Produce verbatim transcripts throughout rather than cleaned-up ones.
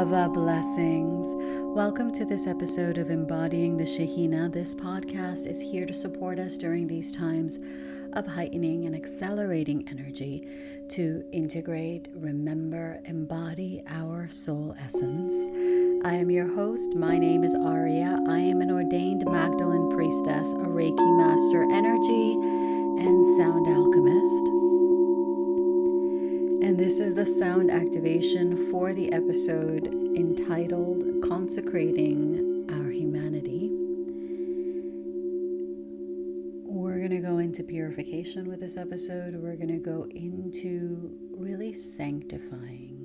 Ava blessings. Welcome to this episode of Embodying the Shekhinah. This podcast is here to support us during these times of heightening and accelerating energy to integrate, remember, embody our soul essence. I am your host. My name is Aria. I am an ordained Magdalene priestess, a Reiki master, energy and sound alchemist. And this is the sound activation for the episode entitled Consecrating Our Humanity. We're going to go into purification with this episode. We're going to go into really sanctifying,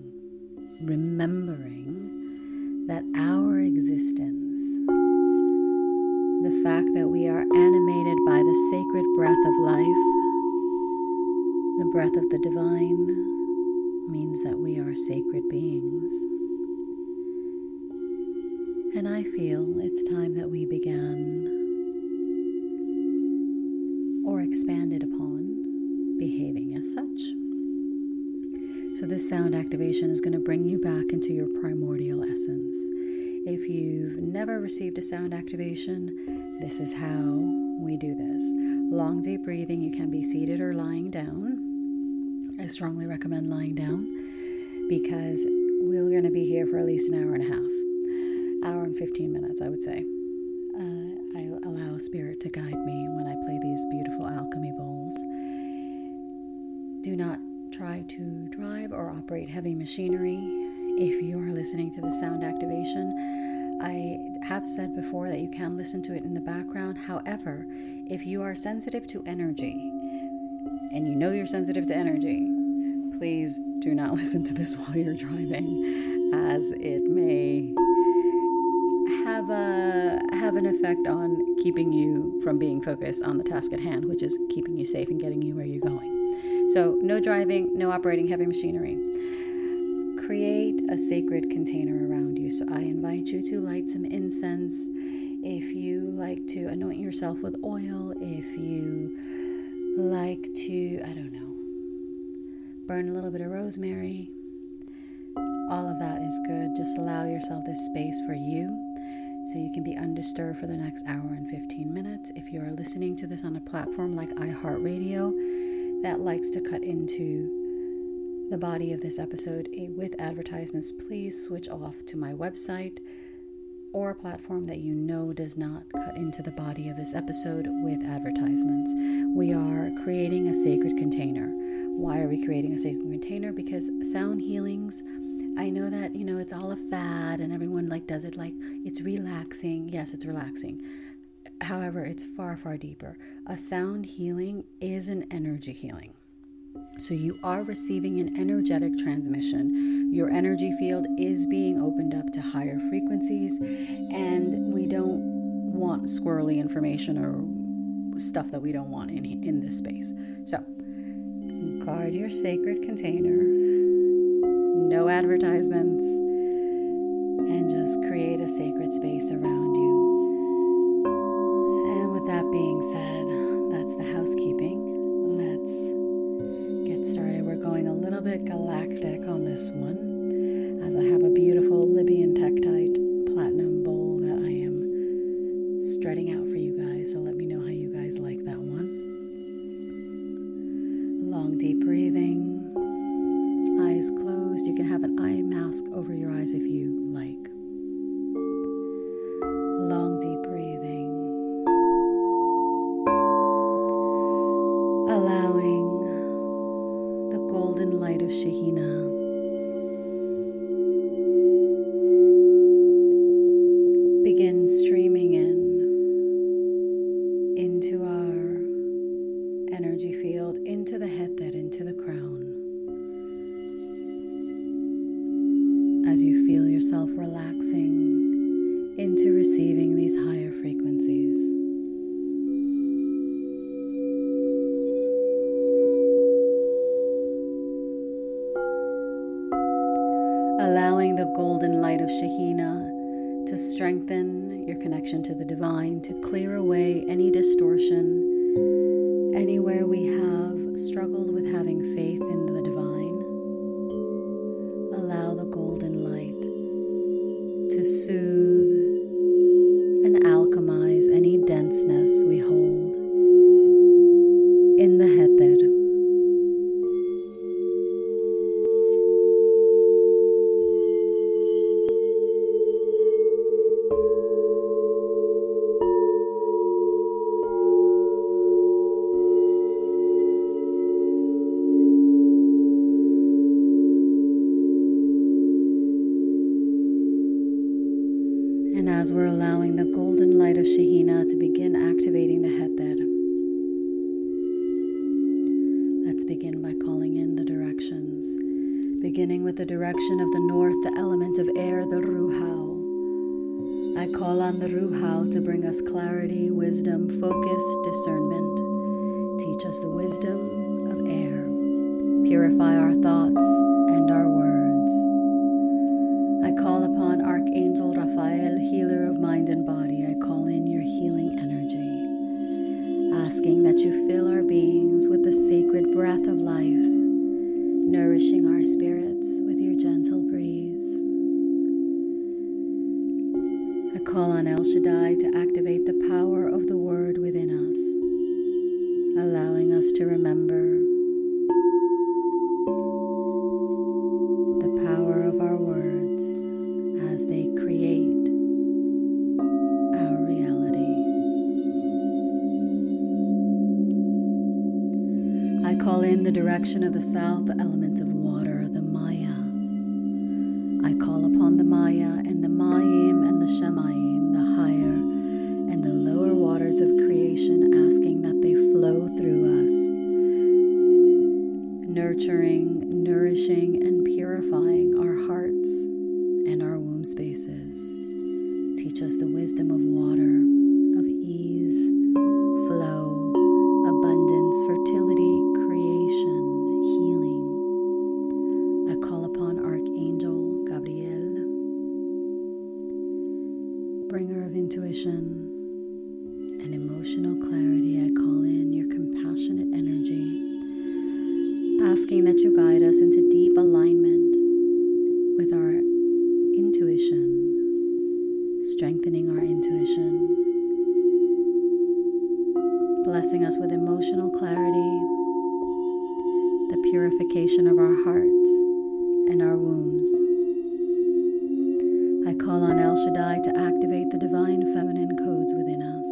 remembering that our existence, the fact that we are animated by the sacred breath of life, the breath of the divine, means that we are sacred beings. And I feel it's time that we began or expanded upon behaving as such. So this sound activation is going to bring you back into your primordial essence. If you've never received a sound activation, this is how we do this. Long, deep breathing. You can be seated or lying down. I strongly recommend lying down because we're going to be here for at least an hour and a half. Hour and fifteen minutes, I would say. Uh, I allow spirit to guide me when I play these beautiful alchemy bowls. Do not try to drive or operate heavy machinery if you are listening to the sound activation. I have said before that you can listen to it in the background. However, if you are sensitive to energy, and you know you're sensitive to energy, please do not listen to this while you're driving, as it may have a have an effect on keeping you from being focused on the task at hand, which is keeping you safe and getting you where you're going. So no driving, no operating heavy machinery. Create a sacred container around you. So I invite you to light some incense. If you like to anoint yourself with oil, if you like to, I don't know, burn a little bit of rosemary. All of that is good. Just allow yourself this space for you so you can be undisturbed for the next hour and fifteen minutes. If you are listening to this on a platform like iHeartRadio that likes to cut into the body of this episode with advertisements, please switch off to my website or a platform that you know does not cut into the body of this episode with advertisements. We are creating a sacred container. Why are we creating a sacred container? Because sound healings, I know that, you know, it's all a fad and everyone like does it like it's relaxing. Yes, it's relaxing. However, it's far, far deeper. A sound healing is an energy healing. So you are receiving an energetic transmission. Your energy field is being opened up to higher frequencies, and we don't want squirrely information or stuff that we don't want in, in this space. So guard your sacred container, no advertisements, and just create a sacred space around you. And with that being said, that's the housekeeping. Let's get started. We're going a little bit galactic on this one, as I have a beautiful Libyan Tektite platinum bowl that I am strutting out for you guys. So let me know how you guys like that one. Long, deep breathing. Eyes closed. You can have an eye mask over your eyes if you like. Long, deep breathing. Allowing the golden light of Shekhinah begin streaming in into our energy field, into the head, that into the crown. As you feel yourself relaxing into receiving these higher frequencies. Allowing the golden light of Shekhinah to strengthen your connection to the divine, to clear away any distortion, anywhere we have struggled with having faith in the divine. Allow the golden light And as we're allowing the golden light of Shekhinah to begin activating the Heter, let's begin by calling in the directions. Beginning with the direction of the north, the element of air, the Ruhau. I call on the Ruhau to bring us clarity, wisdom, focus, discernment. Teach us the wisdom of air. Purify our thoughts and our words. I call upon Archangel Raphael, healer of mind and body. I call in your healing energy, asking that you fill our beings with the sacred breath of life, nourishing our spirits with your gentle breeze. I call on El Shaddai to activate the power of the word within us, allowing us to remember the power of our words as they create our reality. I call in the direction of the south, the element of water, the Maya. I call upon the Maya and the Mayim and the Shemayim, the higher and the lower waters of creation, asking that they flow through us, nurturing, nourishing, and purifying our hearts and our womb spaces. Teach us the wisdom of water, of ease, flow, abundance, fertility, creation, healing. I call upon Archangel Gabriel, bringer of intuition and emotional clarity. I call in your compassionate energy, asking that you guide us into deep alignment with our intuition, strengthening our intuition, blessing us with emotional clarity, the purification of our hearts and our wombs. I call on El Shaddai to activate the divine feminine codes within us.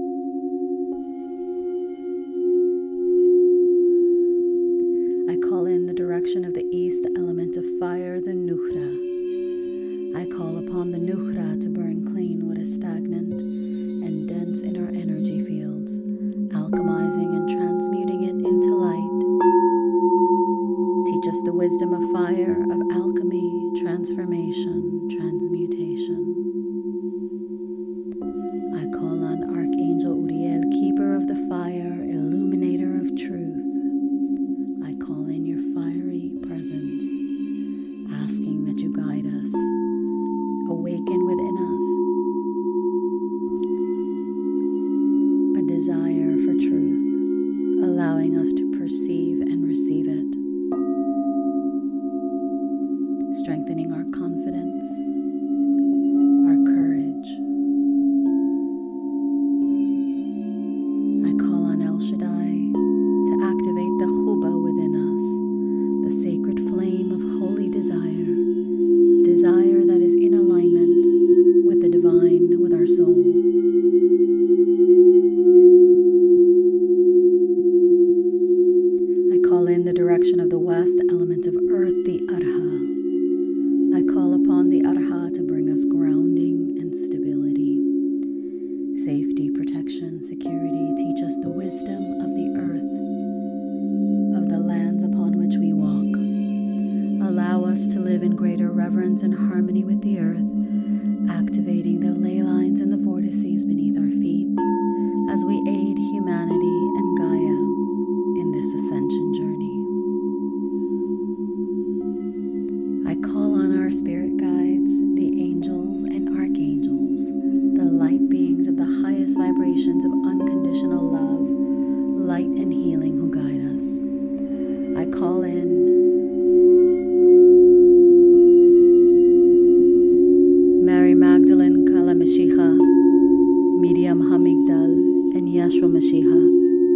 I call in the direction of the east, the element of fire, the Nukhra. I call upon the Nukhra to burn clean what is stagnant and dense in our energy fields, alchemizing and transmuting it into light. Teach us the wisdom of fire, of alchemy, transformation, transmutation. I call on Archangel Uriel, keeper of the fire, illuminator of truth. I call in your fiery presence, asking that you guide us, awaken within us a desire for truth, allowing us to perceive and receive it, strengthening our confidence, our courage. I call on El Shaddai to activate the Huba within us, the sacred flame of holy desire, desire that is in alignment with the divine, with our soul. I call in the direction of the west, the element of earth, the Arha. I call upon the Arha to bring us grounding and stability, safety, protection, security. Teach us the wisdom of the earth, of the lands upon which we walk. Allow us to live in greater reverence and harmony with the earth, activating the ley lines and the vortices beneath our feet as we aid humanity and Gaia in this ascension journey. I call on our spirit guides, the angels and archangels, the light beings of the highest vibrations of unconditional love, light and healing who guide us. I call in Mary Magdalene, Kala Mashiach, Miriam Hamigdal, and Yeshua Mashiach,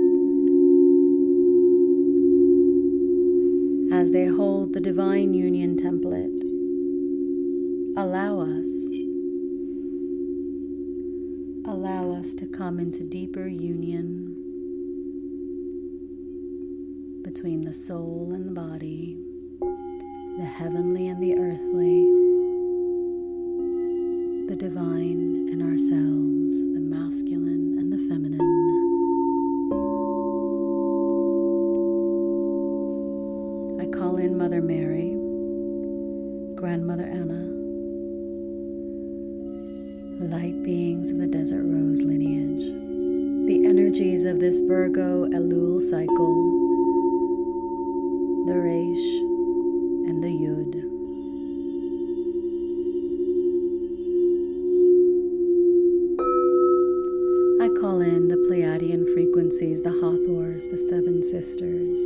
as they hold the divine union template. Allow us, allow us to come into deeper union between the soul and the body, the heavenly and the earthly, the divine in ourselves, the masculine and the feminine. I call in Mother Mary, Grandmother Anna, light beings of the Desert Rose lineage, the energies of this Virgo Elul cycle, the Resh and the Yud. I call in the Pleiadian frequencies, the Hathors, the Seven Sisters,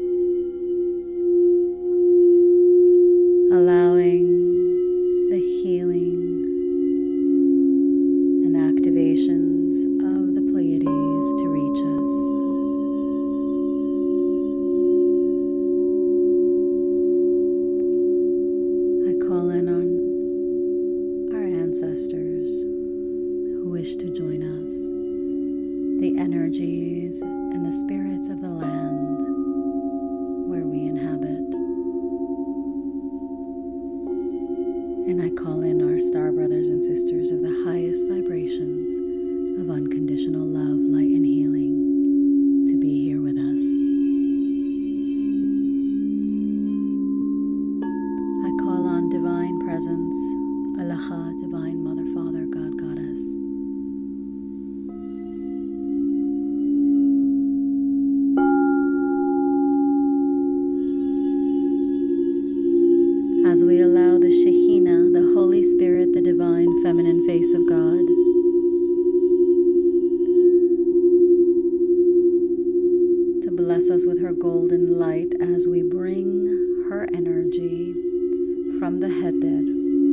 allowing the healing and activations of the Pleiades to reach us. I call in on our ancestors who wish to join us, the energies and the spirits of the land where we inhabit. And I call in our star brothers and sisters of the highest vibrations of unconditional love, light, and healing to be here with us. I call on divine presence, Alaha, divine mother, father, God, goddess. As we allow the Shekhinah, the Holy Spirit, the divine feminine face of God, to bless us with her golden light as we bring her energy from the Heter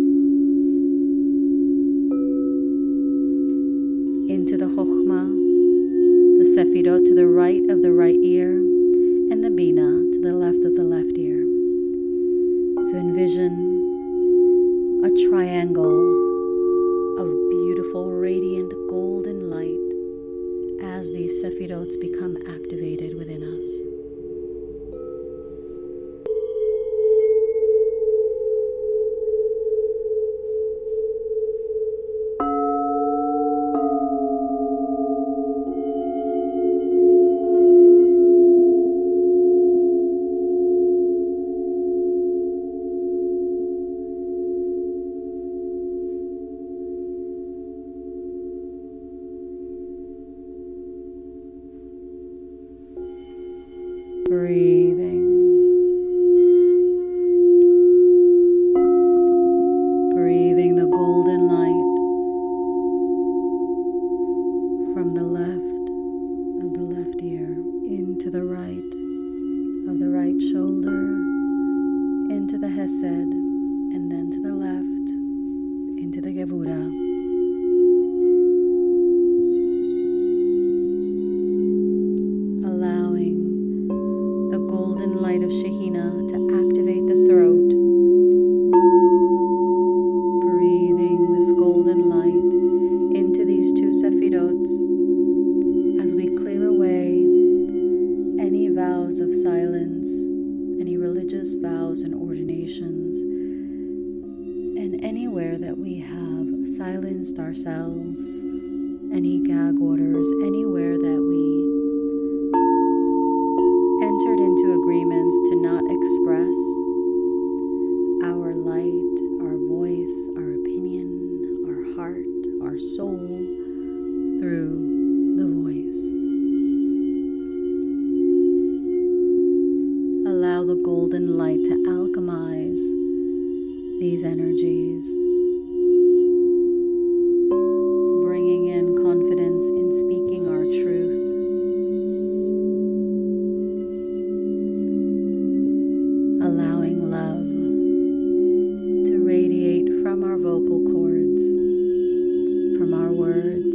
into the Chokhmah, the Sefirot to the right of the right ear, and the Bina to the left of the left ear. So envision a triangle of beautiful, radiant, golden light as these Sephirots become activated within us. Breathing. Breathing the golden light from the left of the left ear into the right of the right shoulder, into the Hesed, and then to the left, into the Gevura. Light of Shekhinah to activate the throat, breathing this golden light into these two Sephirots as we clear away any vows of silence, any religious vows and ordinations, and anywhere that we have silenced ourselves, any gag orders, anywhere that we entered into agreements to not express our light, our voice, our opinion, our heart, our soul through the voice. Allow the golden light to alchemize these energies, bringing in confidence in speaking our truth, allowing love to radiate from our vocal cords, from our words,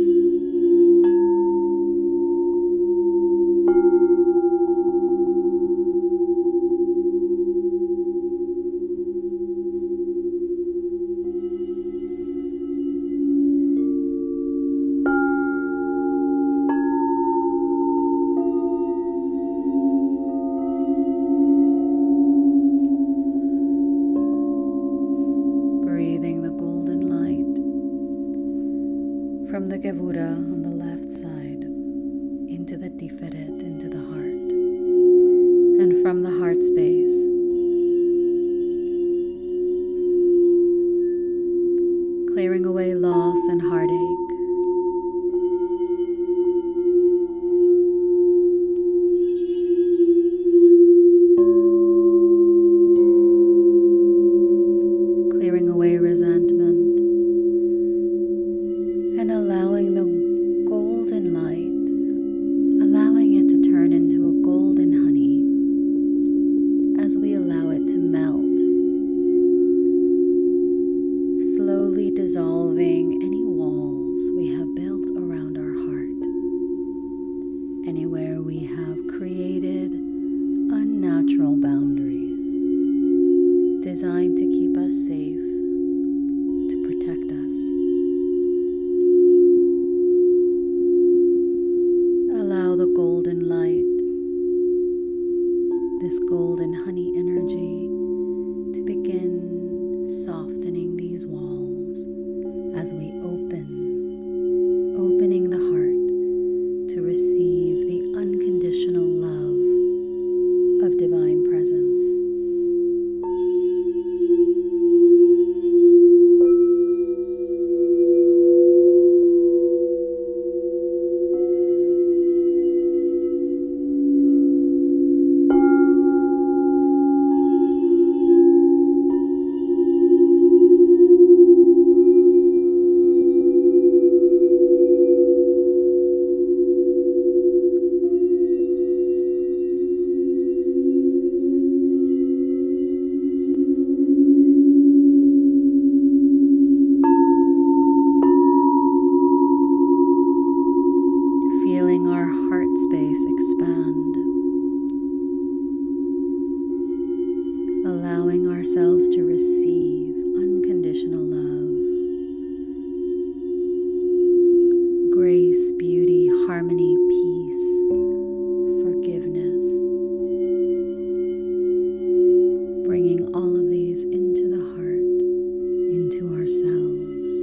Gevura on the left side, into the Tiferet, into the heart. And from the heart space, clearing away loss and heartache. Clearing away resentment and allowing the golden light, allowing it to turn into a golden honey as we allow it to melt, slowly dissolving any walls we have built around our heart, anywhere we have created unnatural boundaries designed to keep us safe, to protect us. Allow the golden light, this golden honey energy, to begin softening these walls as we open, opening the heart to receive the unconditional love of divine presence. Feeling our heart space expand, allowing ourselves to receive unconditional love, grace, beauty, harmony, peace, forgiveness, bringing all of these into the heart, into ourselves.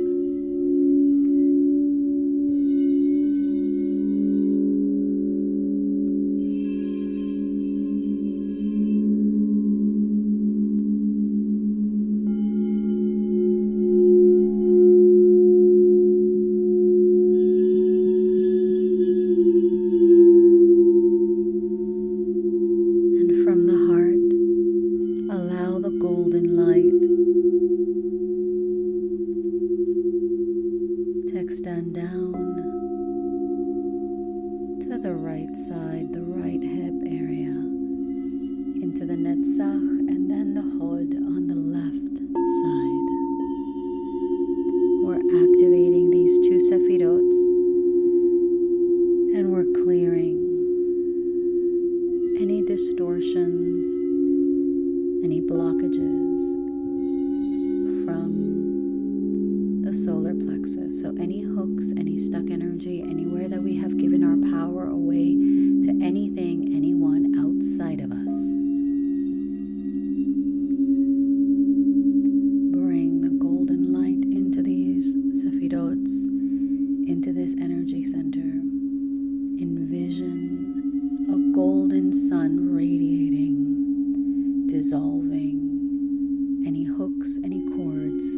From the heart, allow the golden light to extend down to the right side, the right hip area, into the Netzach, and then the Hod on the left side. We're activating these two Sefirot, and we're clearing any distortions, any blockages from the solar plexus. So any hooks, any stuck energy, anywhere that we have given our power away to anything, anyone outside of us. Bring the golden light into these Sefirot, into this energy center. Envision a golden sun radiating, dissolving any hooks, any cords,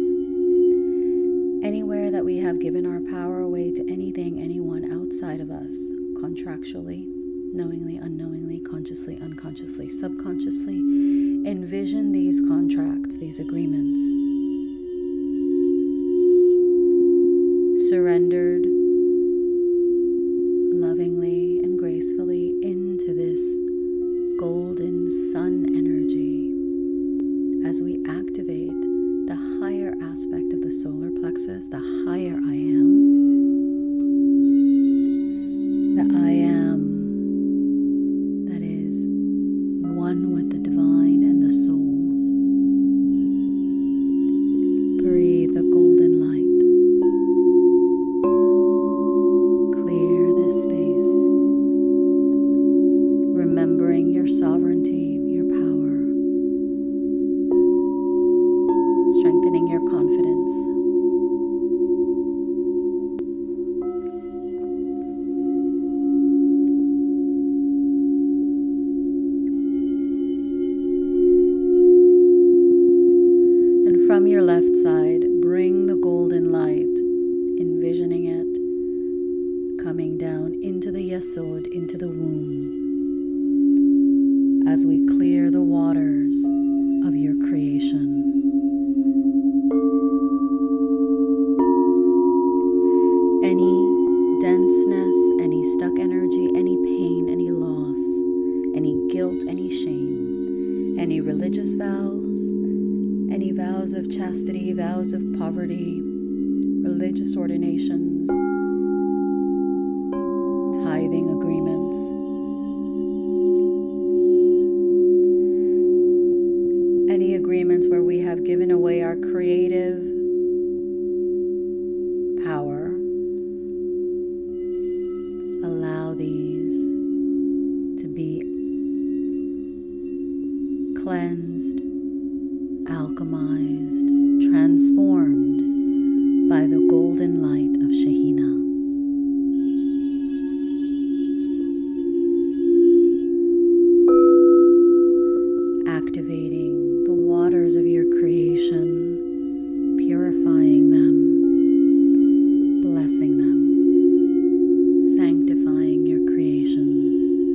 anywhere that we have given our power away to anything, anyone outside of us, contractually, knowingly, unknowingly, consciously, unconsciously, subconsciously. Envision these contracts, these agreements, surrendered lovingly and gracefully into this golden sun energy as we activate the higher aspect of the solar plexus, the higher I am, the I am that is one with the divine and the soul. Breathe the golden light. from your left side, bring the golden light, envisioning it coming down into the Yesod, into the womb, as we clear the waters of your creation. Any denseness, any stuck energy, any pain, any loss, any guilt, any shame, any religious vows, any vows of chastity, vows of poverty, religious ordinations, tithing agreements, any agreements where we have given away our creative power. Allow these to be cleansed, alchemized, transformed by the golden light of Shekhinah. Activating the waters of your creation, purifying them, blessing them, sanctifying your creations.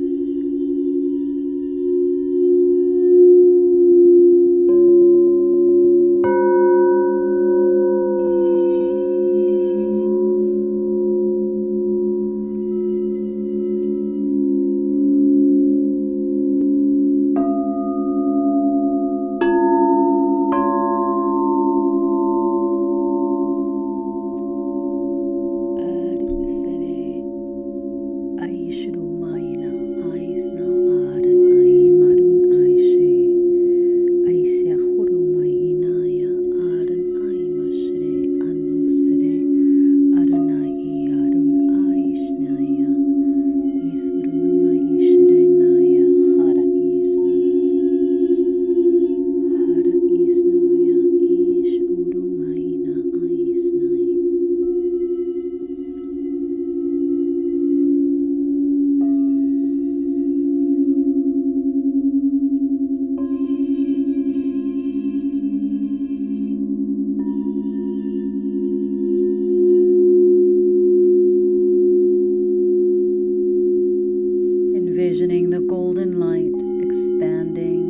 Envisioning the golden light expanding,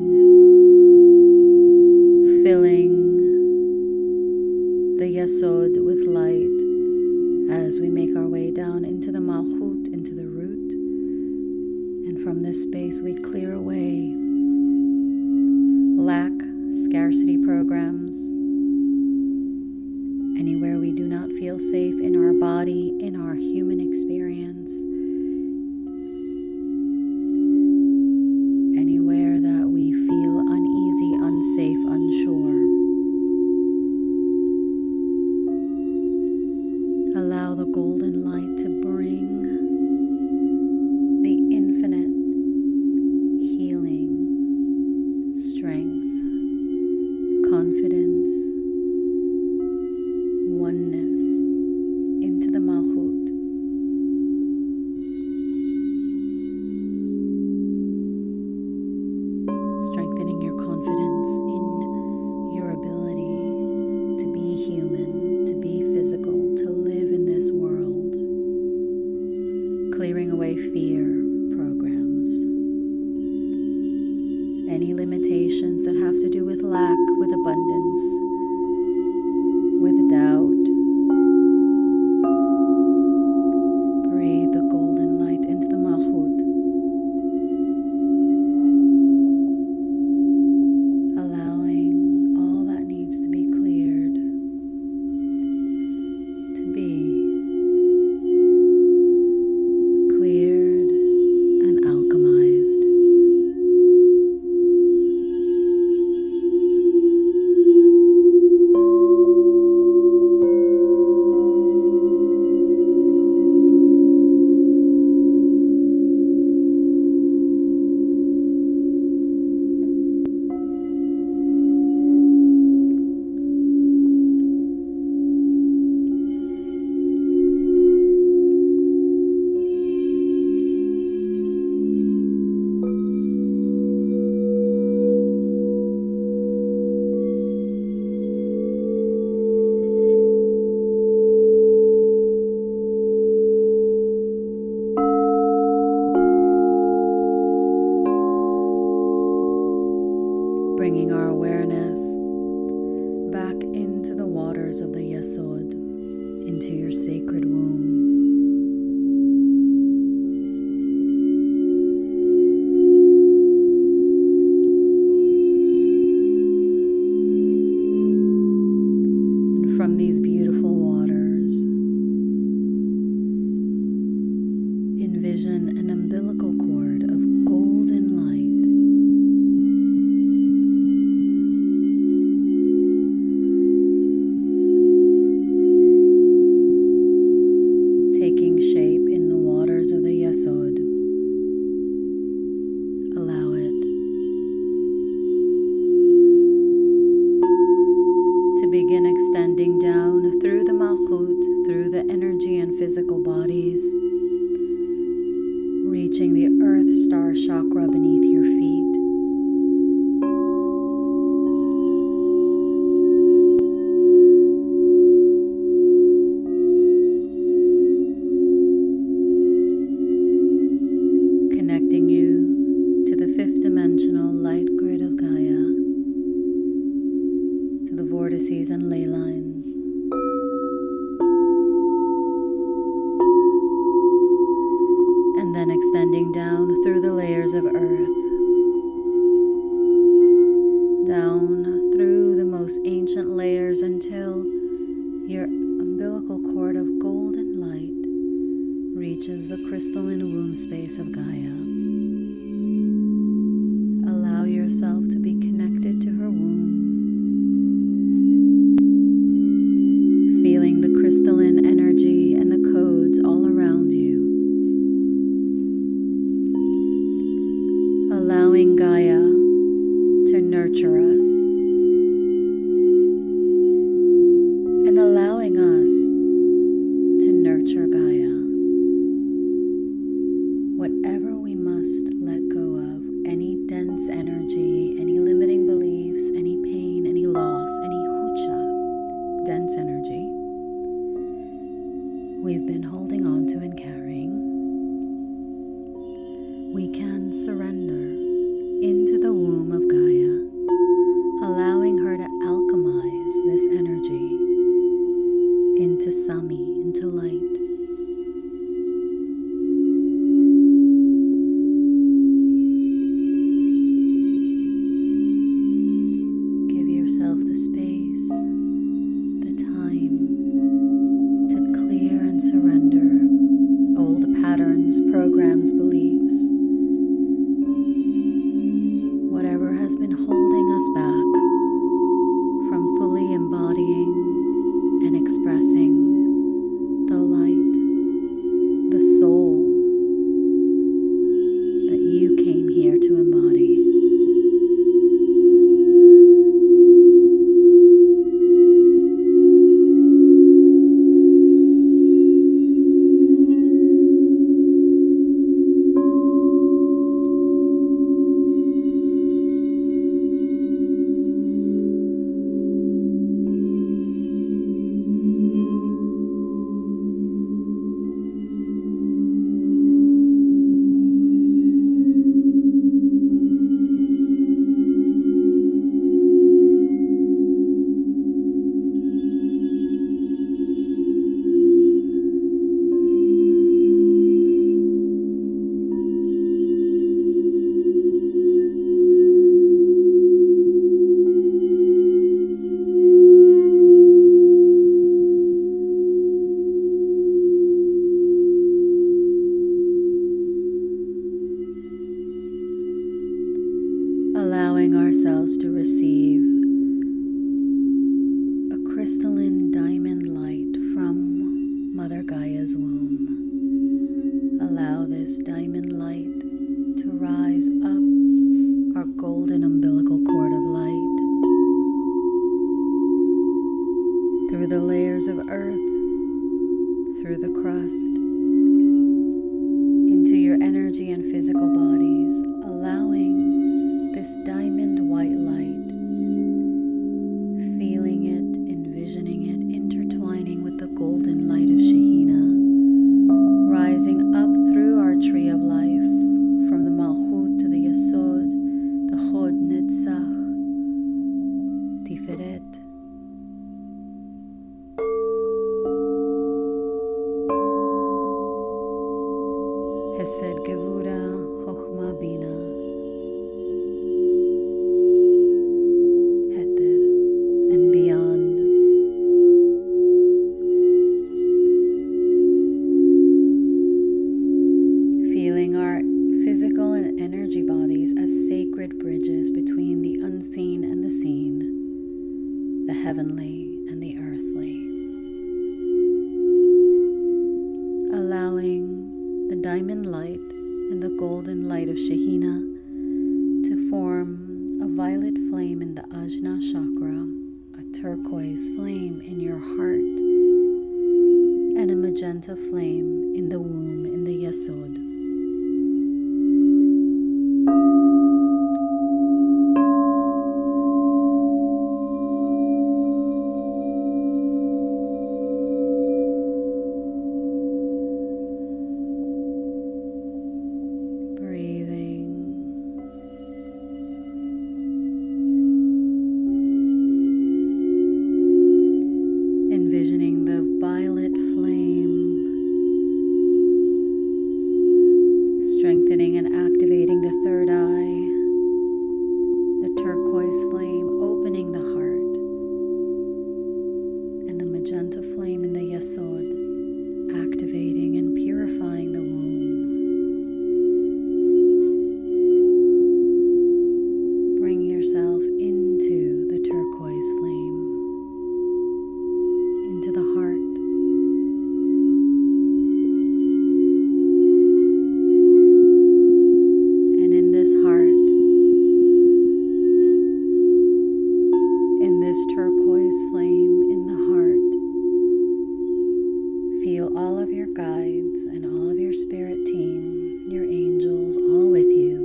filling the Yesod with light as we make our way down into the Malchut, into the root. And from this space we clear away lack, scarcity programs, anywhere we do not feel safe in our body, in our human experience. Anywhere that we feel uneasy, unsafe, unsure. Allow the golden light to bring the infinite healing, strength, confidence, oneness into the Malchut. Strengthening your confidence in your ability to be human, to be physical, to live in this world. Clearing away fear programs. Any limitations that have to do with lack, with abundance. bringing our awareness back into the waters of the Yesod, into your sacred womb. And from these beautiful waters, envision an umbilical cord of golden light taking shape in the waters of the Yesod. Allow it to begin extending down through the Malchut, through the energy and physical bodies, reaching the Earth Star chakra beneath your feet. Connecting you to the fifth dimensional light grid of Gaia, to the vortices and ley lines. And then extending down through the layers of earth, down through the most ancient layers until your umbilical cord of golden light reaches the crystalline womb space of Gaia. Allow yourself to be connected to her womb, feeling the crystalline energy and the codes all around you. Allowing Gaia to nurture us and allowing us to nurture Gaia. Whatever we must let go of, any dense energy, any limiting beliefs, any pain, any loss, any hucha, dense energy, we've been holding on to and carrying, we can surrender into the womb of Gaia, allowing her to alchemize this energy into Sami, into light. Give yourself the space, the time to clear and surrender old patterns, programs, beliefs, whatever has been holding us back from fully embodying and expressing the light, the soul that you came here to embody. Allowing ourselves to receive a crystalline diamond light from Mother Gaia's womb. Allow this diamond light to rise up our golden umbilical cord of light through the layers of earth, through the crust, into your energy and physical bodies, allowing this diamond white light, feeling it, envisioning it, intertwining with the golden light of Shekhinah, rising up through our tree of life, from the Malchut to the Yesod, the Chod, Netzach, heavenly and the earthly, allowing the diamond light and the golden light of Shekhinah to form a violet flame in the Ajna chakra, a turquoise flame in your heart, and a magenta flame in the womb in the Yesod. Envisioning the violet flame strengthening and activating the third eye, the turquoise flame opening the heart, and the magenta flame in the Yesod activating and purifying the womb. Bring yourself into the turquoise flame, into the heart. And in this heart, in this turquoise flame in the heart, feel all of your guides and all of your spirit team, your angels, all with you.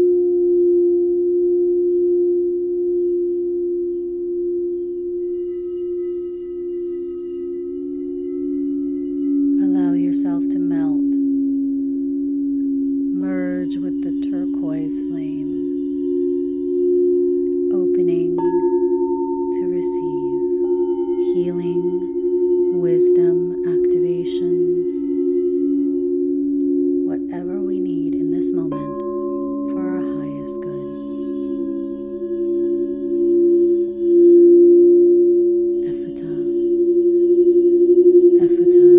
Allow yourself to melt, merge with the turquoise flame, opening to receive healing, wisdom, activations, whatever we need in this moment for our highest good. Ephata, Ephata.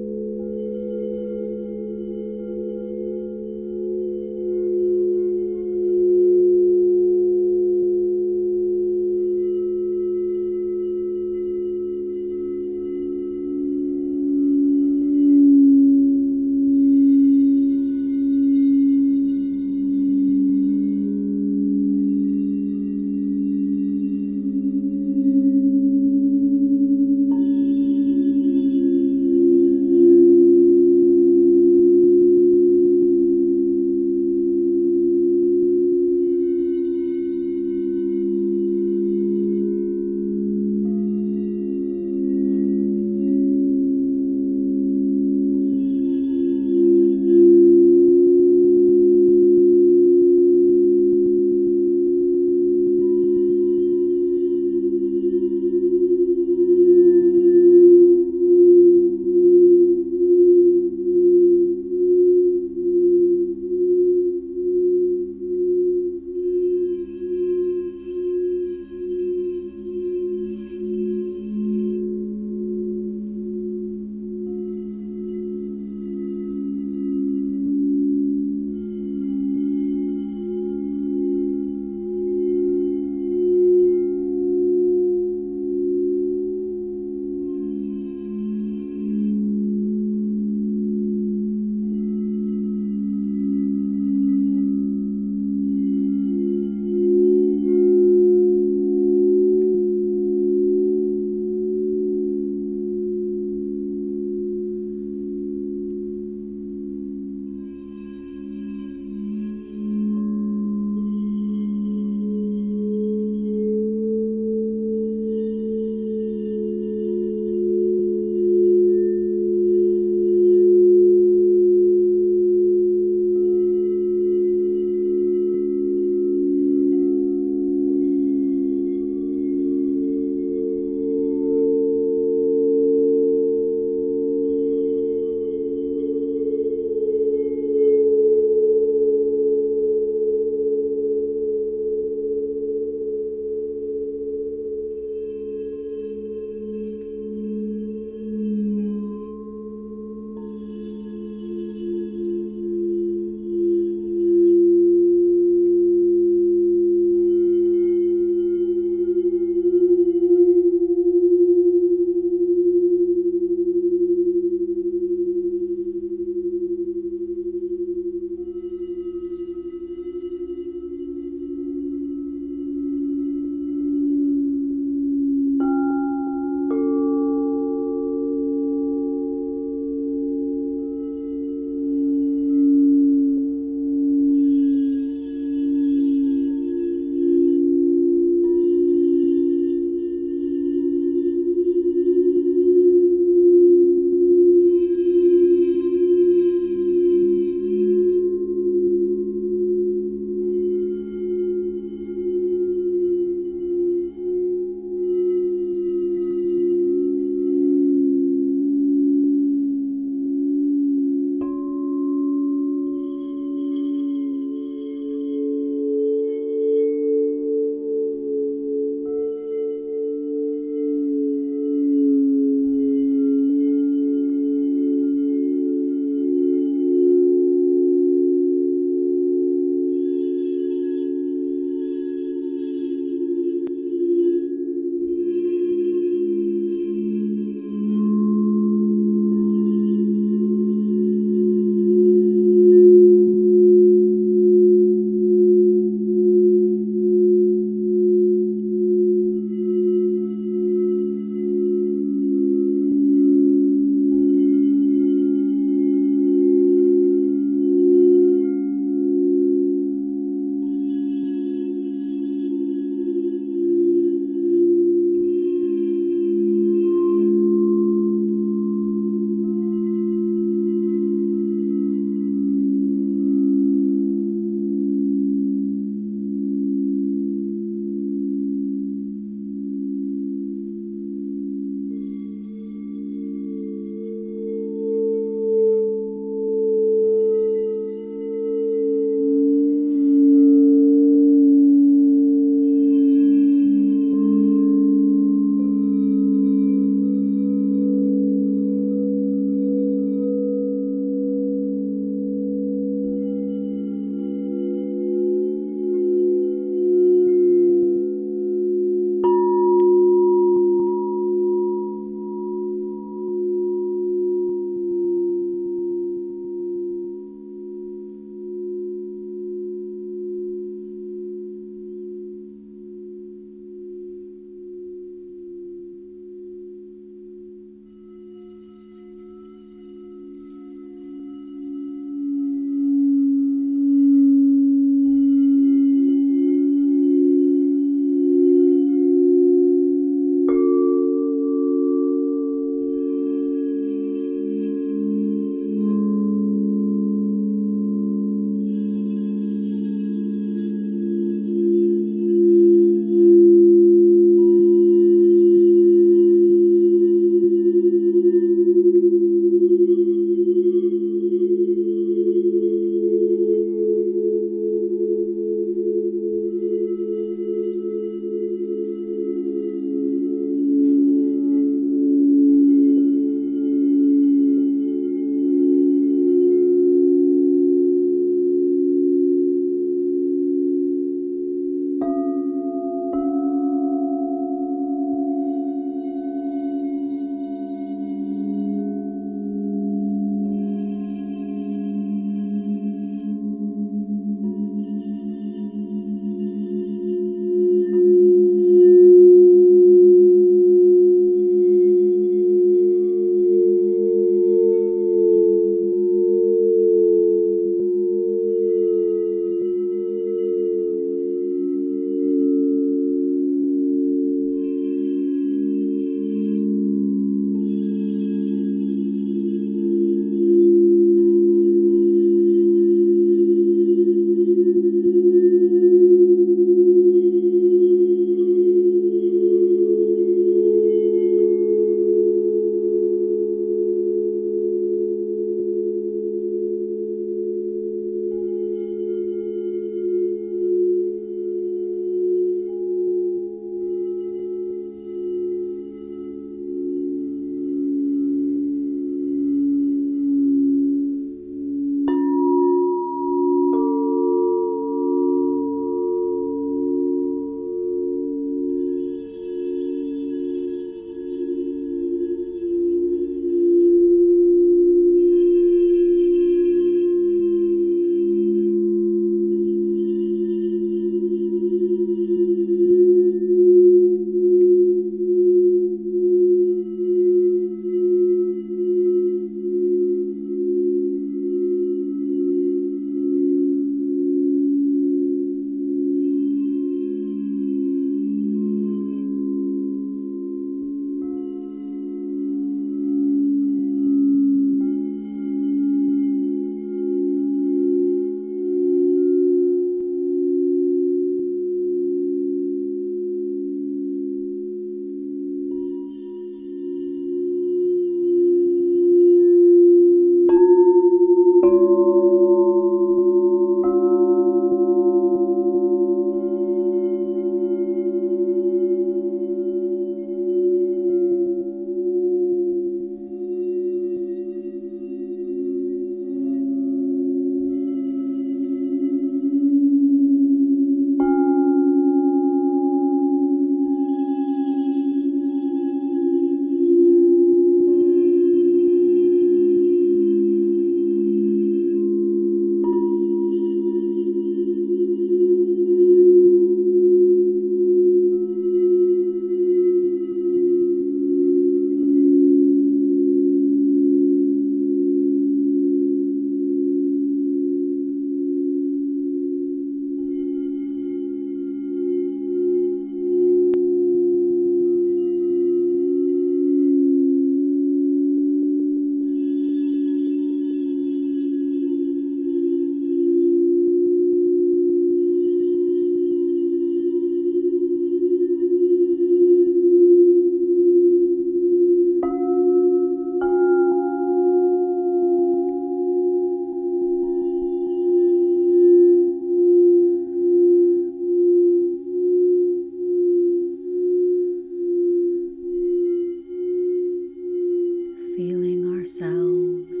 ourselves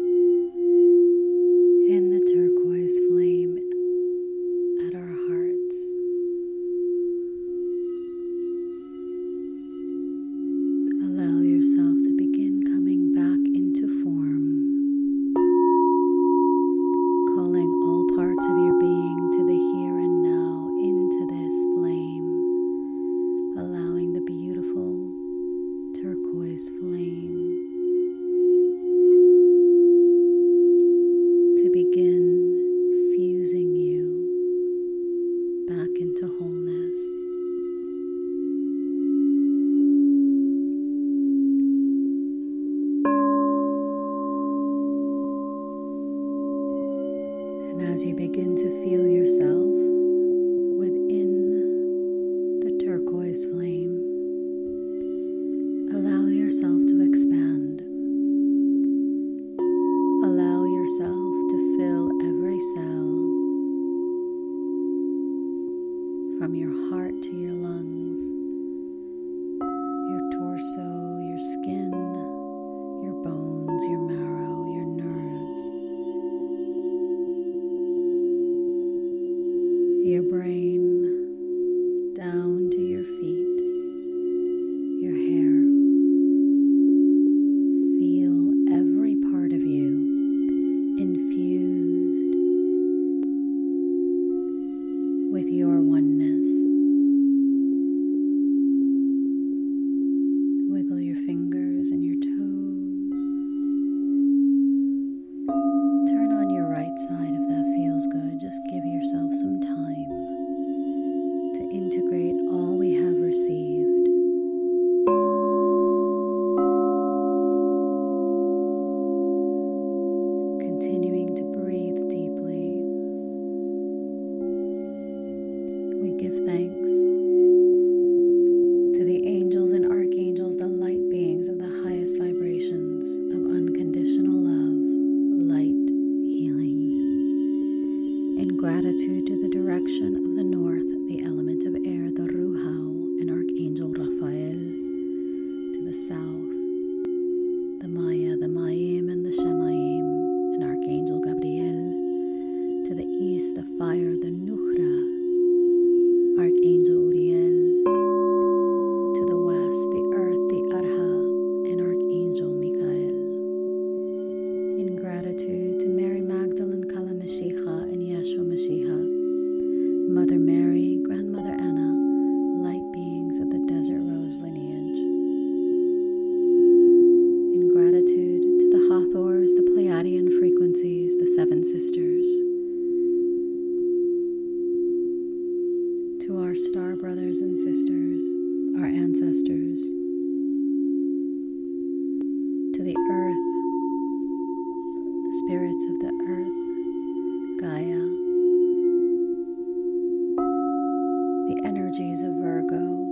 in the turquoise flame at our hearts. Allow yourself to begin coming back into form, calling all parts of your being to the here and now, into this flame, allowing the beautiful turquoise flame to begin fusing you back into wholeness. And as you begin to feel yourself within the turquoise flame, allow yourself to expand. Allow yourself to fill every cell, from your heart to your lungs, your torso, your skin, your bones, your marrow, your nerves, your brain, down to your feet, your hair. Feel every part of you infused with your oneness. Wiggle your fingers and your toes. Turn on your right side if that feels good. Just give yourself some time to integrate all we have received. Continuing to breathe deeply, we give thanks to the angels and archangels, the light beings of the highest vibrations of unconditional love, light, healing. In gratitude to the direction of the north, the element of air, the Ruhao, and Archangel Raphael. To the south, the Maya, the Mayim, and the Shemayim, and Archangel Gabriel. To the east, the fire, the Nukhra, Archangel Uriel. To the west, the earth, the Arha, and Archangel Michael. In gratitude to Mary Magdalene, Kala Mashiach, and Yeshua Mashiach, Mother Mary, Grandmother Anna, light beings of the Desert Rose lineage. In gratitude to the Hathors, the Pleiadian frequencies, the Seven Sisters. To our star brothers and sisters, our ancestors. To the earth, the spirits of the earth, Gaia. The energies of Virgo,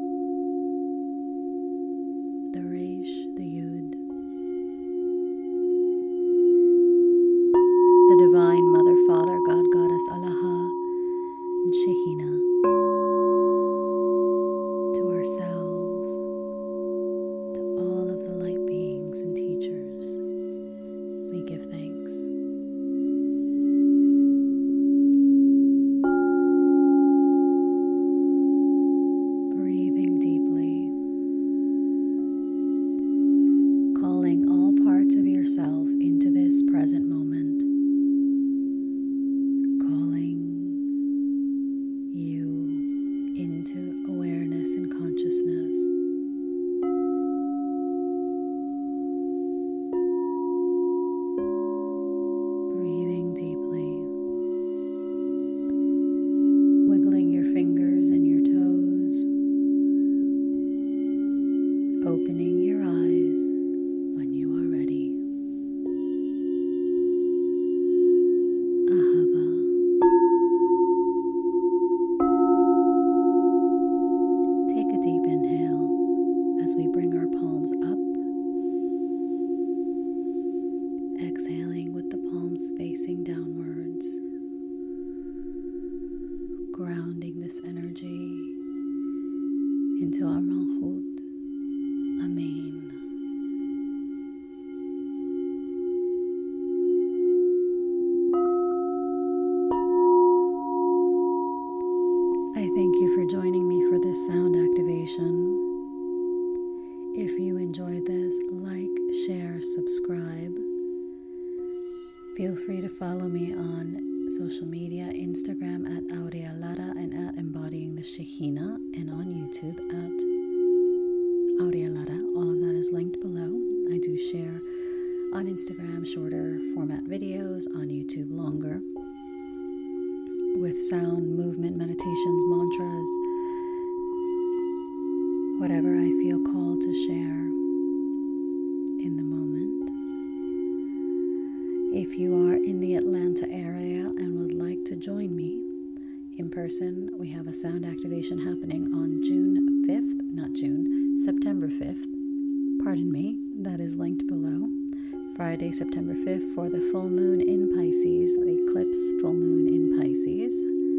the Resh, the Yud. The Divine Mother, Father, God, Goddess, Allah, and Shekhinah. To ourselves, to all of the light beings and teachers, we give thanks. Breathing deeply, calling all parts of yourself into this present moment, calling you into awareness and consciousness. Breathing deeply, wiggling your fingers and your toes, opening your eyes when you are ready. Ahava. Take a deep inhale as we bring our palms up, exhaling with the palms facing downwards, grounding this energy into our Malchut, Amen. Feel free to follow me on social media, Instagram at Aurea Lara and at Embodying the Shekhinah, and on YouTube at Aurea Lara. All of that is linked below. I do share on Instagram shorter format videos, on YouTube longer, with sound, movement, meditations, mantras, whatever I feel called to share in the moment. If you are in the Atlanta area and would like to join me in person, we have a sound activation happening on June fifth, not June, September fifth, pardon me, that is linked below. Friday, September fifth, for the full moon in Pisces, the eclipse full moon in Pisces.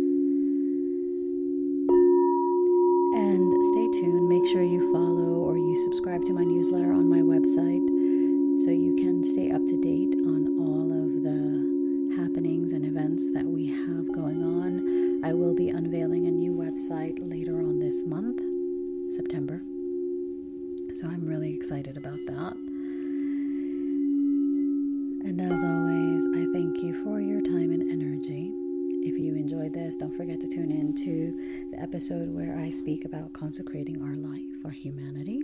And stay tuned. Make sure you follow or you subscribe to my newsletter on my website so you can stay up to date on all of the happenings and events that we have going on. I will be unveiling a new website later on this month, September. So I'm really excited about that. And as always, I thank you for your time and energy. If you enjoyed this, don't forget to tune in to the episode where I speak about consecrating our life, our humanity.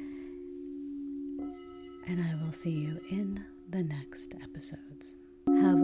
And I will see you in the next episodes. Have